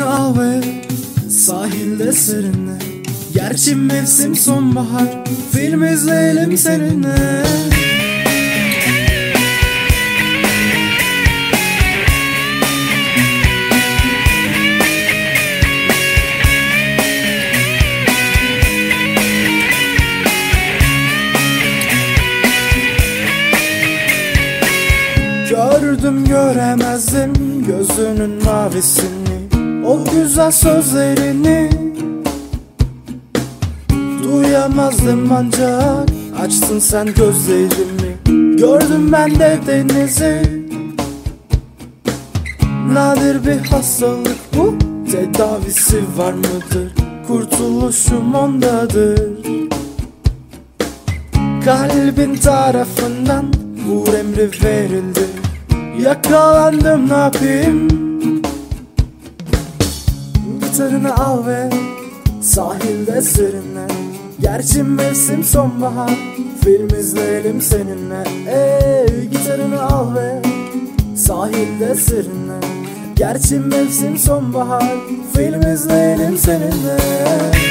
Gitarını al ve sahilde serinle. Gerçi mevsim sonbahar, film izleyelim seninle. Gördüm göremezdim gözünün mavisini, o güzel sözlerini. Duyamazdım ancak açtın sen gözlerimi. Gördüm ben de denizi. Nadir bir hastalık bu, tedavisi var mıdır? Kurtuluşum ondadır. Kalbin tarafından bu emri verildi. Yakalandım, ne yapayım? Gitarını al ve sahilde serinle. Gerçi mevsim sonbahar, film izleyelim seninle. Gitarını al ve sahilde serinle. Gerçi mevsim sonbahar, film izleyelim seninle.